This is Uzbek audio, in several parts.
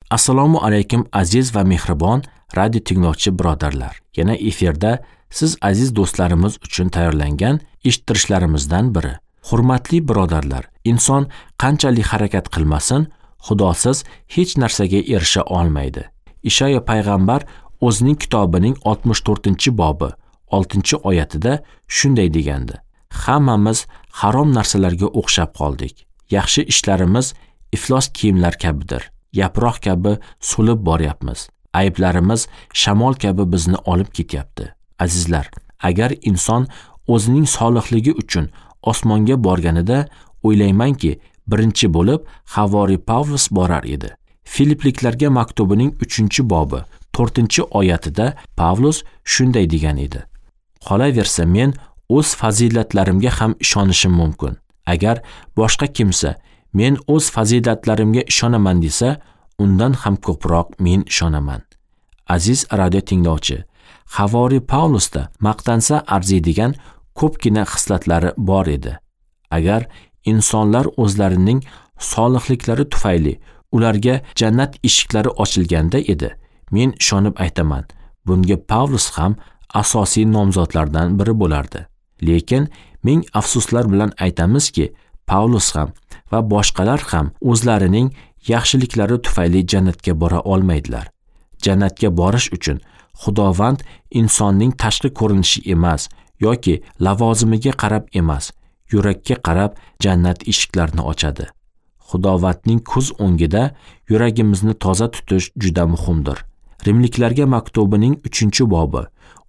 Assalomu alaykum aziz va mehribon radio tinglovchi birodarlar. Yana efirda siz aziz do'stlarimiz uchun tayyorlangan eshittirishlarimizdan biri. Hurmatli birodarlar, inson qanchalik harakat qilmasin, Xudosiz hech narsaga erisha olmaydi. Ishaya payg'ambar o'zining kitobining 64-bobi 6-oyatida shunday degandi: Hammamiz harom narsalarga o'xshab qoldik. Yaxshi ishlarimiz iflos kiyimlar kabidir. Yaproq kabi so'lib boryapmiz. Ayblarimiz shamol kabi bizni olib ketyapti. Azizlar, agar inson o'zining solihligi uchun osmonga borganida, o'ylaymanki, birinchi bo'lib Havoriy Pavlus borar edi. Filipliklarga maktubining 3-bobi 4-oyatida Pavlus shunday degan edi: Qolaversa men o'z fazilatlarimga ham ishonishim mumkin. Agar boshqa kimsa men o'z fazilatlarimga ishonaman desa, undan ham ko'proq men ishonaman. Aziz radio tinglovchi, Havoriy Pavlusda maqtansa arziydigan ko'pgina xislatlari bor edi. Agar insonlar o'zlarining solihliklari tufayli ularga jannat eshiklari ochilganda edi, men ishonib aytaman, bunga Pavlus ham asosiy nomzodlardan biri bo'lardi. Lekin ming afsuslar bilan aytamizki, Pavlus ham va boshqalar ham o'zlarining yaxshiliklari tufayli jannatga bora olmaydilar. Jannatga borish uchun Xudovand insonning tashqi ko'rinishi emas yoki lavozimiga qarab emas, yurakka qarab jannat eshiklarini ochadi. Xudovandning ko'z o'ngida yuragimizni toza tutish juda muhimdir. Rimliklarga maktubining 3-bobi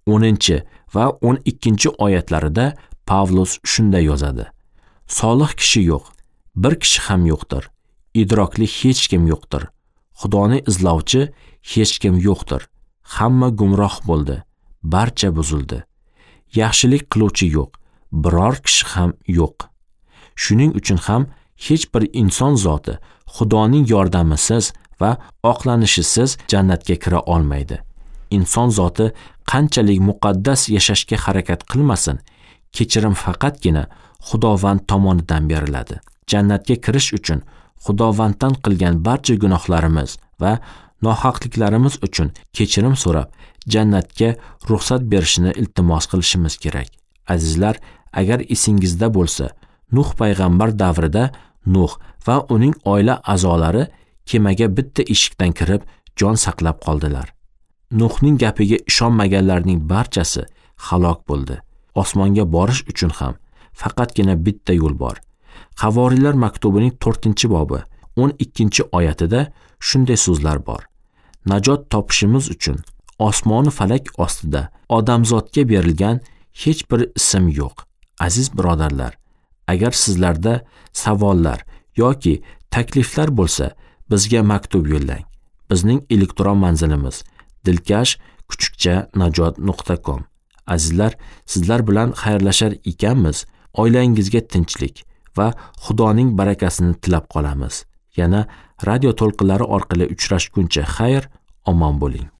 10 va 12-oyatlarida Pavlus shunday yozadi: Solih kishi yo'q, bir kishi ham yo'qdir. Idrokli hech kim yo'qdir. Xudoni izlovchi hech kim yo'qdir. Hamma gumroh bo'ldi, barcha buzildi. Yaxshilik qiluvchi yo'q, biror kishi ham yo'q. Shuning uchun ham hech bir inson zoti Xudoning yordamisiz va oqlanishisiz jannatga kira olmaydi. Inson zoti qanchalik muqaddas yashashga harakat qilmasin, kechirim faqatgina Xudovand tomonidan beriladi. Jannatga kirish uchun Xudovanddan qilgan barcha gunohlarimiz va nohaqliklarimiz uchun kechirim so'rab, jannatga ruxsat berishini iltimos qilishimiz kerak. Azizlar, agar esingizda bo'lsa, Nuh payg'ambar davrida Nuh va uning oila a'zolari kemaga bitta eshikdan kirib jon saqlab qoldilar. Nuhning gapiga ishonmaganlarning barchasi halok bo'ldi. Osmonga borish uchun ham faqatgina bitta yo'l bor. Havoriylar maktubining 4-bobi 12-oyatida shunday so'zlar bor: Najot topishimiz uchun osmoni falak ostida odamzodga berilgan hech bir ism yo'q. Aziz birodarlar, agar sizlarda savollar yoki takliflar bo'lsa, bizga maktub yo'llang. Bizning elektron manzilimiz dilkash@najot.com. Azizlar, sizlar bilan xayrlashar ekanmiz. Oilangizga tinchlik va Xudoning barakasini tilab qolamiz. Yana radio to'lqinlari orqali uchrashguncha xayr, omon bo'ling.